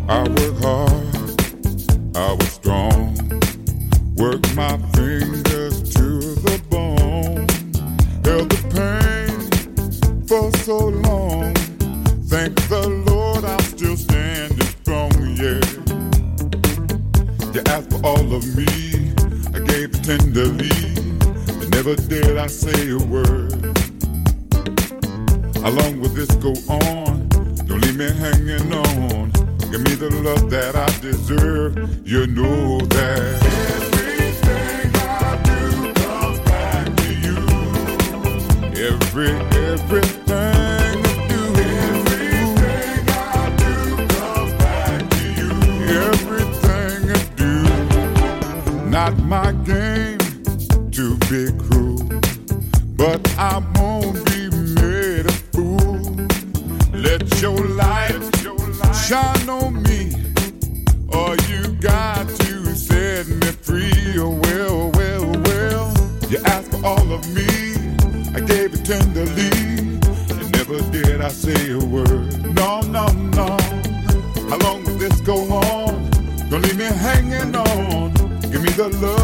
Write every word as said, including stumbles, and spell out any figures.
I work hard, I was strong, worked my fingers to the bone, held the pain for so long. Thank the Lord I'm still standing strong, yeah. You asked for all of me, I gave it tenderly, but never did I say a word. How long will this go on? Don't leave me hanging on. Give me the love that I deserve. You know that everything I do comes back to you. Every, everything I do, everything I do comes back to you. Everything I do, not my game to be cruel, but I won't be made a fool. Let your light shine on me, or you got to set me free. Oh, well, well, well. You asked for all of me, I gave it tenderly, and never did I say a word. No, no, no. How long will this go on? Don't leave me hanging on. Give me the love